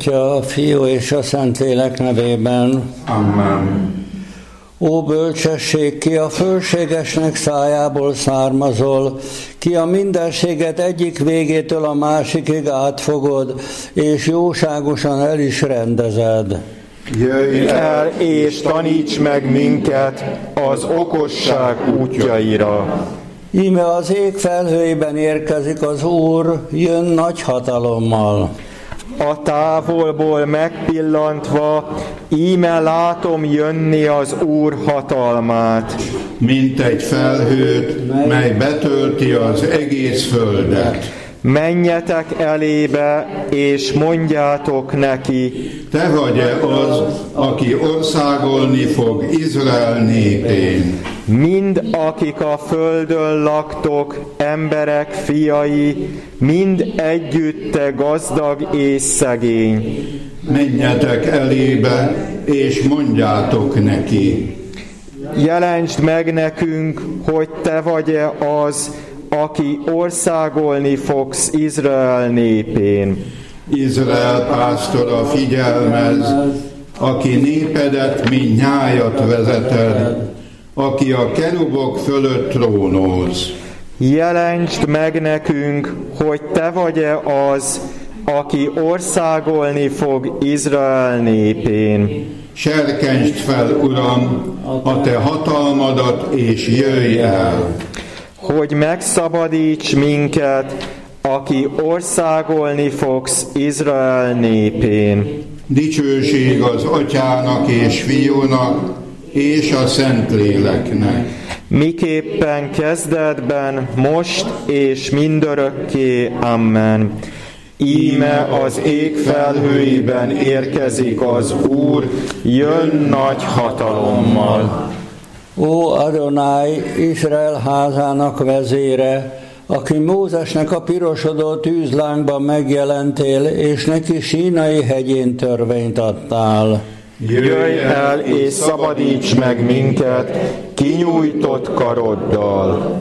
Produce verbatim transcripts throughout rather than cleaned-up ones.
Atya, a Fiú és a Szentlélek nevében. Amen. Ó bölcsesség, ki a fölségesnek szájából származol, ki a mindenséget egyik végétől a másikig átfogod, és jóságosan el is rendezed. Jöjj el és taníts meg minket az okosság útjaira. Íme az ég felhőiben érkezik az Úr, jön nagy hatalommal. A távolból megpillantva, íme látom jönni az Úr hatalmát. Mint egy felhőt, mely betölti az egész földet. Menjetek elébe, és mondjátok neki. Te vagy-e az, aki országolni fog Izrael népén? Mind akik a földön laktok, emberek fiai, mind együtte gazdag és szegény. Menjetek elébe, és mondjátok neki. Jelentsd meg nekünk, hogy te vagy-e az, aki országolni fogsz Izrael népén. Izrael pásztora figyelmez, aki népedet, mint nyájat vezeted, aki a kerubok fölött trónolsz. Jelentsd meg nekünk, hogy te vagy-e az, aki országolni fog Izrael népén. Serkentsd fel, Uram, a te hatalmadat, és jöjj el. Hogy megszabadíts minket, aki országolni fogsz Izrael népén. Dicsőség az Atyának és Fiúnak, és a Szentléleknek. Miképpen kezdetben, most és mindörökké. Amen. Íme az ég felhőiben érkezik az Úr, jön nagy hatalommal. Ó Adonai, Izrael házának vezére, aki Mózesnek a pirosodó tűzlángban megjelentél, és neki Sínai hegyén törvényt adtál. Jöjj el és szabadíts meg minket kinyújtott karoddal.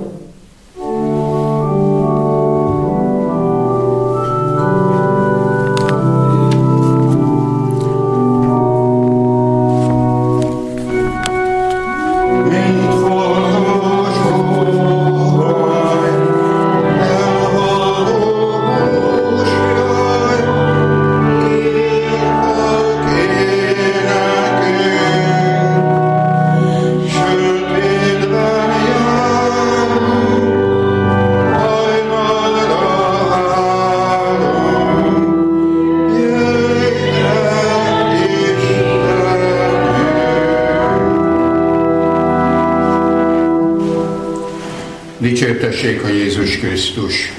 Dicsértessék a Jézus Krisztus!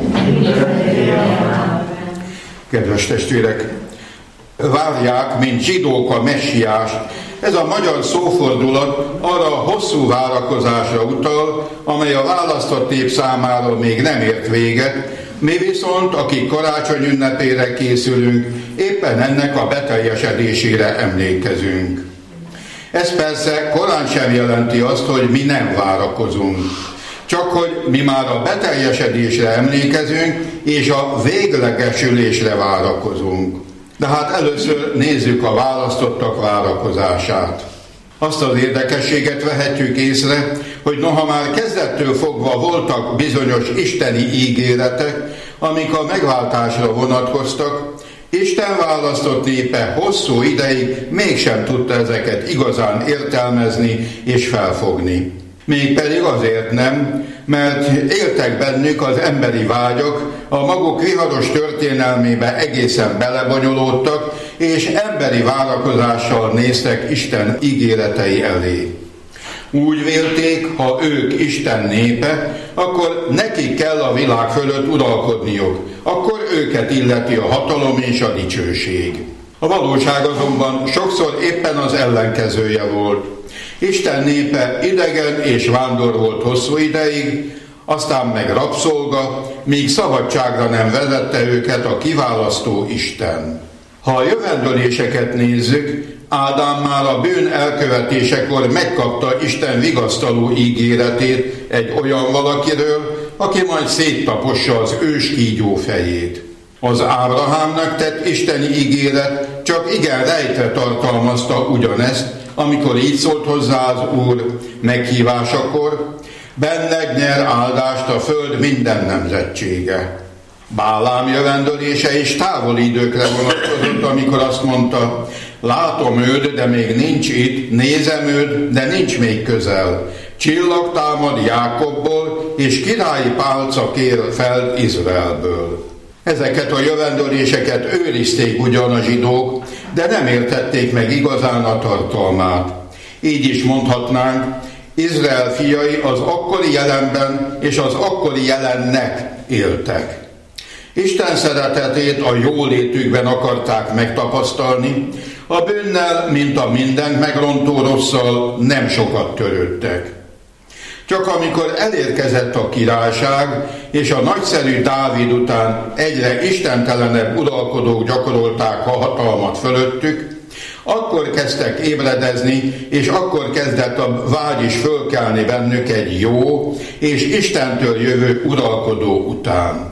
Kedves testvérek, várják, mint zsidók a messiást. Ez a magyar szófordulat arra a hosszú várakozásra utal, amely a választott nép számára még nem ért véget, mi viszont, akik karácsony ünnepére készülünk, éppen ennek a beteljesedésére emlékezünk. Ez persze korán sem jelenti azt, hogy mi nem várakozunk. Csak hogy mi már a beteljesedésre emlékezünk, és a véglegesülésre várakozunk. De hát először nézzük a választottak várakozását. Azt az érdekességet vehetjük észre, hogy noha már kezdettől fogva voltak bizonyos isteni ígéretek, amik a megváltásra vonatkoztak, Isten választott népe hosszú ideig mégsem tudta ezeket igazán értelmezni és felfogni. Mégpedig azért nem, mert éltek bennük az emberi vágyak, a maguk viharos történelmébe egészen belebonyolódtak, és emberi várakozással néztek Isten ígéretei elé. Úgy vélték, ha ők Isten népe, akkor nekik kell a világ fölött uralkodniuk, akkor őket illeti a hatalom és a dicsőség. A valóság azonban sokszor éppen az ellenkezője volt. Isten népe idegen és vándor volt hosszú ideig, aztán meg rabszolga, míg szabadságra nem vezette őket a kiválasztó Isten. Ha a jövendőléseket nézzük, Ádám már a bűn elkövetésekor megkapta Isten vigasztaló ígéretét egy olyan valakiről, aki majd széttapossa az ős kígyó fejét. Az Ábrahámnak tett isteni ígéret csak igen rejtve tartalmazta ugyanezt, amikor így szólt hozzá az Úr meghívásakor: benned nyer áldást a föld minden nemzetsége. Bálám jövendölése is távoli időkre vonatkozott, amikor azt mondta: látom őt, de még nincs itt, nézem őt, de nincs még közel. Csillag támad Jákobból, és királyi pálca kér fel Izraelből. Ezeket a jövendöléseket őrizték ugyan a zsidók, de nem értették meg igazán a tartalmát. Így is mondhatnánk, Izrael fiai az akkori jelenben és az akkori jelennek éltek. Isten szeretetét a jólétükben akarták megtapasztalni, a bűnnel, mint a mindent megrontó rosszal nem sokat törődtek. Csak amikor elérkezett a királyság, és a nagyszerű Dávid után egyre istentelenebb uralkodók gyakorolták a hatalmat fölöttük, akkor kezdtek ébredezni, és akkor kezdett a vágy is fölkelni bennük egy jó és Istentől jövő uralkodó után.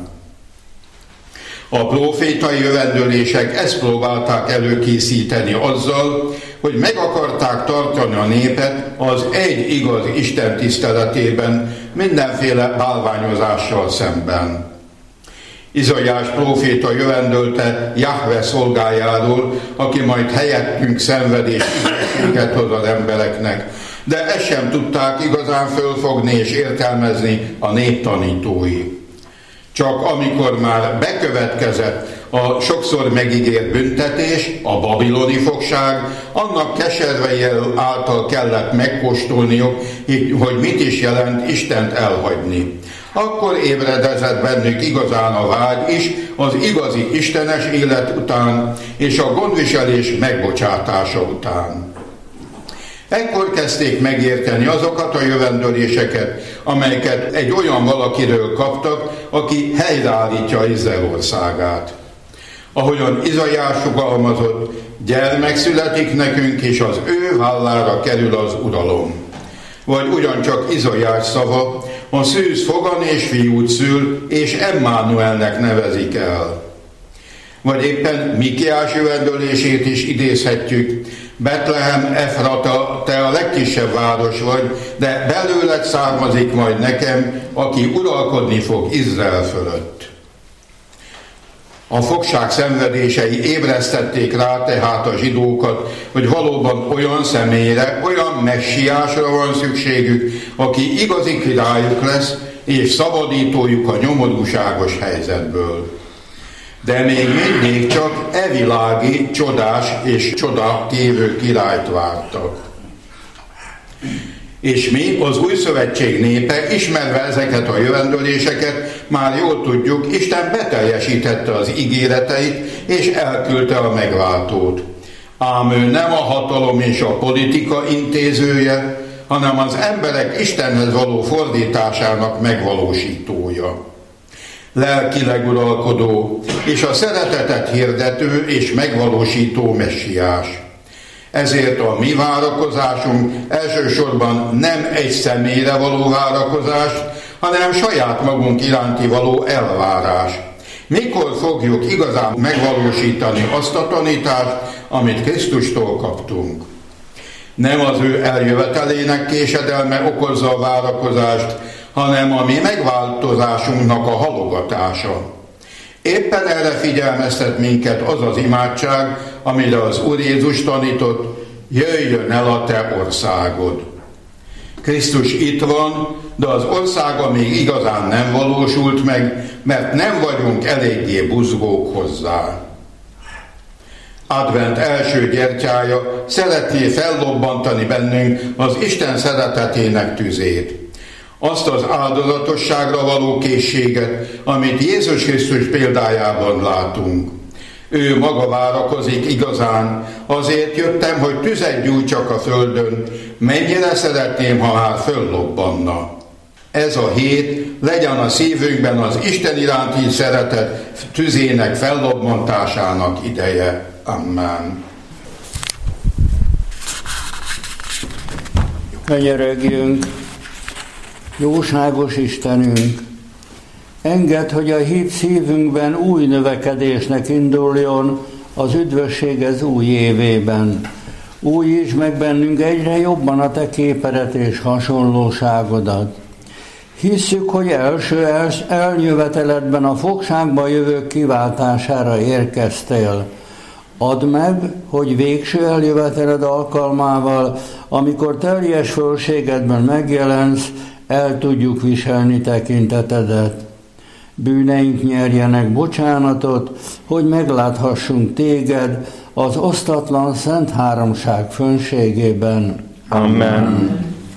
A prófétai jövendölések ezt próbálták előkészíteni azzal, hogy meg akarták tartani a népet az egy igaz Isten tiszteletében, mindenféle bálványozással szemben. Izaiás próféta jövendölte Jahve szolgájáról, aki majd helyettünk szenvedés ügyességet hoz az embereknek, de ezt sem tudták igazán fölfogni és értelmezni a néptanítói. Csak amikor már bekövetkezett a sokszor megígért büntetés, a babiloni fogság, annak keservei által kellett megkóstolniuk, hogy mit is jelent Istent elhagyni. Akkor ébredezett bennük igazán a vágy is az igazi istenes élet után és a gondviselés megbocsátása után. Ekkor kezdték megérteni azokat a jövendöléseket, amelyeket egy olyan valakiről kaptak, aki helyreállítja Izrael országát. Ahogyan Izaiás fogalmazott, gyermek születik nekünk, és az ő vállára kerül az uralom. Vagy ugyancsak Izaiás szava, a szűz fogan és fiút szül, és Emmanuelnek nevezik el. Vagy éppen Mikiás jövendölését is idézhetjük: Betlehem Efrata, te a legkisebb város vagy, de belőled származik majd nekem, aki uralkodni fog Izrael fölött. A fogság szenvedései ébresztették rá tehát a zsidókat, hogy valóban olyan személyre, olyan messiásra van szükségük, aki igazi királyuk lesz, és szabadítójuk a nyomorúságos helyzetből. De még mindig csak evilági, csodás és csodatévő királyt vártak. És mi, az új szövetség népe, ismerve ezeket a jövendöléseket, már jól tudjuk, Isten beteljesítette az ígéreteit, és elküldte a megváltót. Ám ő nem a hatalom és a politika intézője, hanem az emberek Istenhez való fordításának megvalósítója. Lelkileg uralkodó, és a szeretetet hirdető és megvalósító messiás. Ezért a mi várakozásunk elsősorban nem egy személyre való várakozás, hanem saját magunk iránti való elvárás. Mikor fogjuk igazán megvalósítani azt a tanítást, amit Krisztustól kaptunk? Nem az ő eljövetelének késedelme okozza a várakozást, hanem a mi megváltozásunknak a halogatása. Éppen erre figyelmeztet minket az az imádság, amire az Úr Jézus tanított: jöjjön el a te országod. Krisztus itt van, de az országa még igazán nem valósult meg, mert nem vagyunk eléggé buzgók hozzá. Advent első gyertyája szeretné fellobbantani bennünk az Isten szeretetének tüzét. Azt az áldozatosságra való készséget, amit Jézus Krisztus példájában látunk. Ő maga várakozik igazán, azért jöttem, hogy tüzet gyújtsak a földön, mennyire szeretném, ha már föllobbanna. Ez a hét legyen a szívünkben az Isten iránti szeretet tüzének fellobbantásának ideje. Amen. Könyörögjünk! Jóságos Istenünk, engedd, hogy a hit szívünkben új növekedésnek induljon az üdvösség ez új évében. Újítsd meg bennünk egyre jobban a te képedet és hasonlóságodat. Hisszük, hogy első eljöveteledben a fogságba jövők kiváltására érkeztél. Add meg, hogy végső eljöveteled alkalmával, amikor teljes fölségedben megjelensz, el tudjuk viselni tekintetedet. Bűneink nyerjenek bocsánatot, hogy megláthassunk téged az osztatlan szent háromság fönségében. Amen.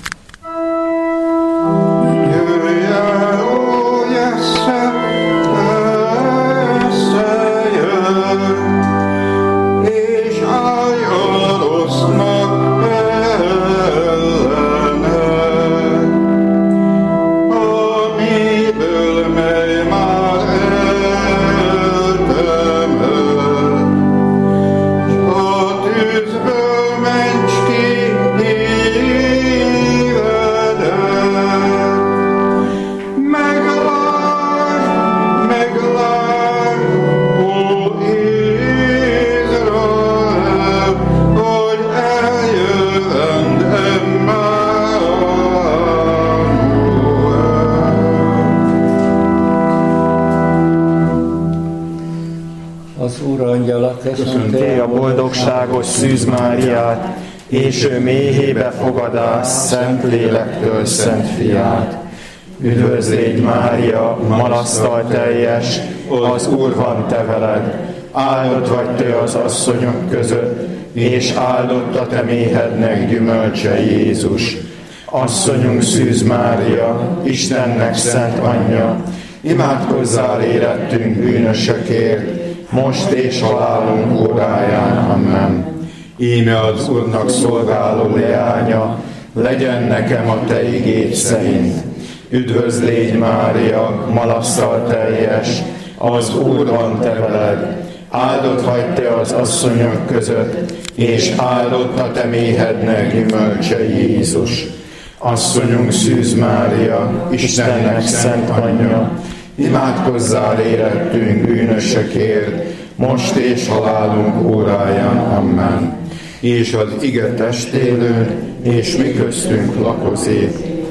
Köszöntél a boldogságos Szűz Máriát, és ő méhébe fogadász Szent Lélektől Szent Fiát. Üdvözlégy Mária, malasztal teljes, az Úr van te veled, áldott vagy te az asszonyok között, és áldott a te méhednek gyümölcse Jézus. Asszonyunk Szűz Mária, Istennek szent anyja, imádkozzál érettünk bűnösökért, most és halálunk óráján. Amen. Íme az Úrnak szolgáló leánya, legyen nekem a te igéd szerint. Üdvözlégy Mária, malasztal teljes, az Úr van te veled, áldott vagy te az asszonyok között, és áldott a te méhednek gyümölcse Jézus. Asszonyunk Szűz Mária, Istennek szent anyja, imádkozzál érettünk bűnösökért, most és halálunk óráján. Amen. És az ige testélőn, és mi köztünk lakozik.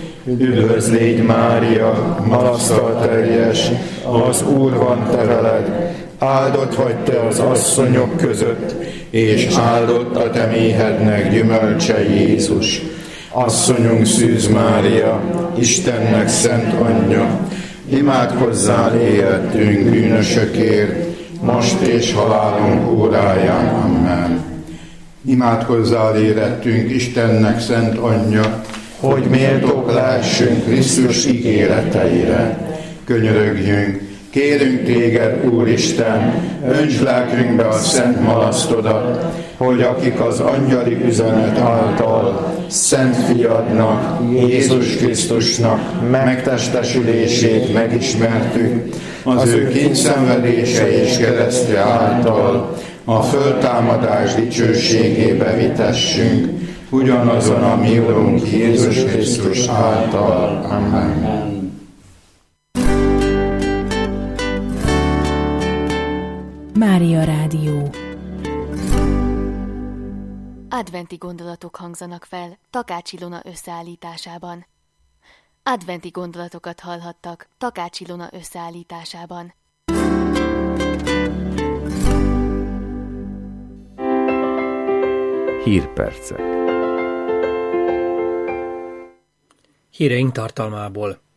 Üdvözlégy Mária, malasztal teljes, az Úr van te veled, áldott vagy te az asszonyok között, és áldott a te méhednek gyümölcse Jézus. Asszonyunk Szűz Mária, Istennek szent anyja, imádkozzál érettünk bűnösökért, most és halálunk óráján. Amen. Imádkozzál érettünk Istennek szent anyja, hogy méltók lehessünk Krisztus ígéreteire. Könyörögjünk, kérünk téged, Úristen, öntsd lelkünkbe a szent malasztodat, hogy akik az angyali üzenet által Szent Fiadnak, Jézus Krisztusnak megtestesülését megismertük, az ő kényszenvedése és keresztje által a föltámadás dicsőségébe vitessünk, ugyanazon a mi Urunk Jézus Krisztus által. Amen. Mária Rádió. Adventi gondolatok hangzanak fel Takács Ilona összeállításában. Adventi gondolatokat hallhattak Takács Ilona összeállításában. Hírpercek. Híreink tartalmából.